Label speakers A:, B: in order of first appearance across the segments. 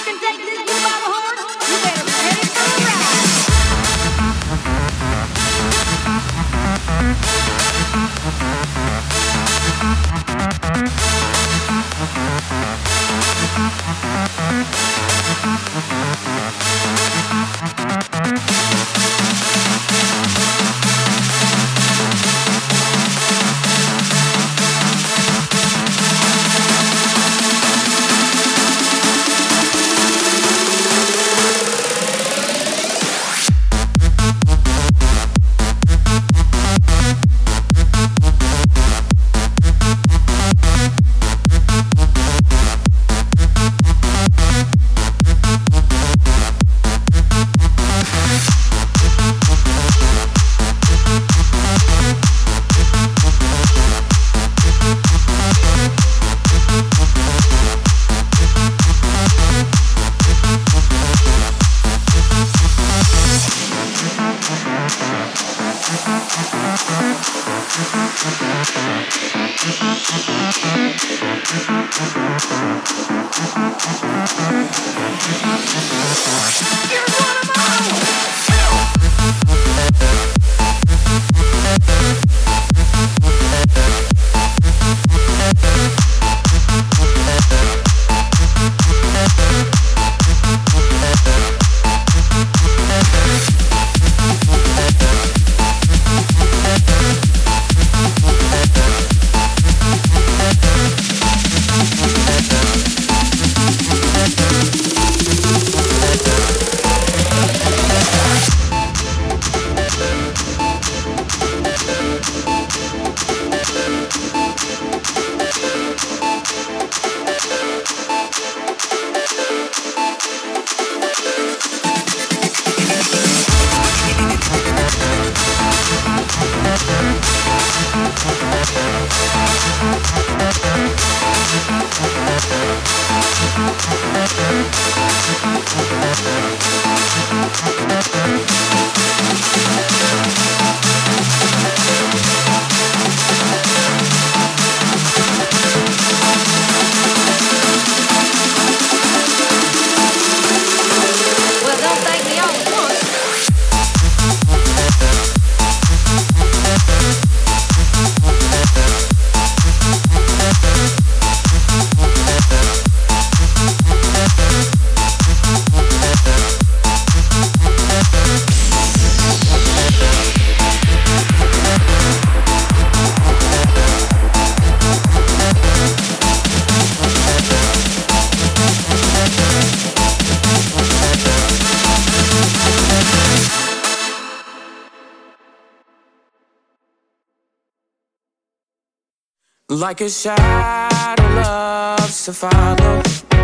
A: Like a shadow loves to follow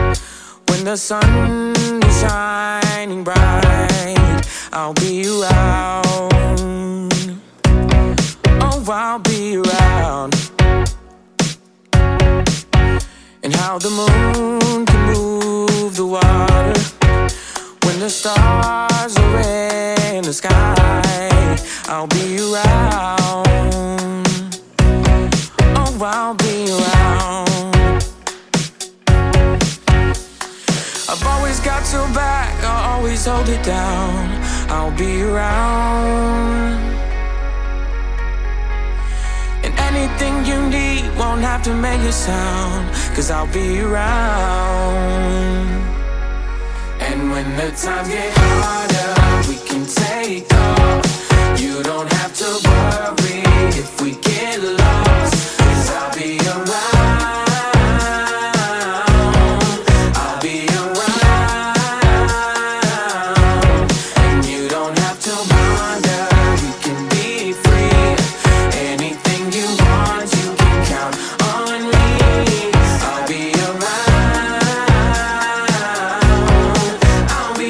A: when the sun is shining bright. I'll be around. Oh, I'll be around. And how the moon can move the water when the stars are in the sky. I'll be around. I'll be around. I've always got your back, I'll always hold it down. I'll be around. And anything you need won't have to make a sound, 'cause I'll be around. And when the times get harder, we can take off. You don't have to worry if we get lost, I'll be around, I'll be around. And you don't have to wonder, you can be free. Anything you want, you can count on me. I'll be around, I'll be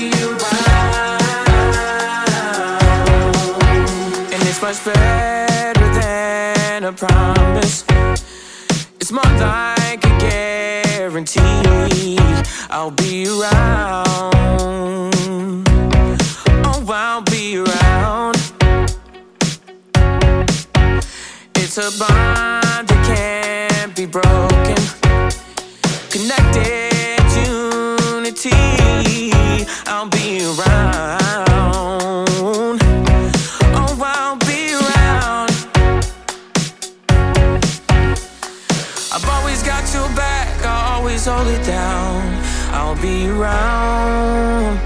A: around. And it's much better than a promise. It's more like a guarantee. I'll be around. Oh, I'll be around. It's a bond that can't be broken. Connected unity. be around.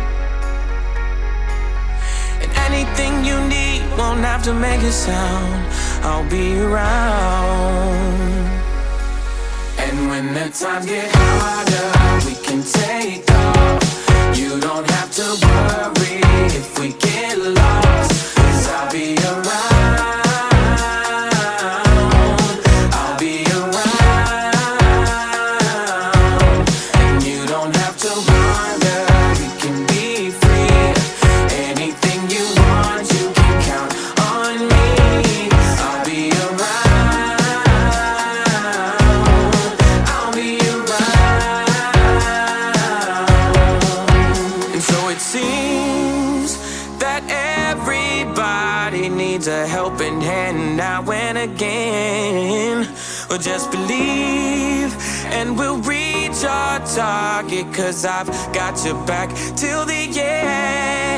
A: And anything you need won't have to make a sound. I'll be around. And when the times get harder, we can take off. You don't have to worry if we get lost, 'cause I'll be around. I'll be around. And you don't have to wonder, you can be free. Anything you want, you can count on me. I'll be around. I'll be around. And so it seems that everybody needs a helping hand now and again. Well, just believe and we'll reach our target, 'cause I've got your back till the end.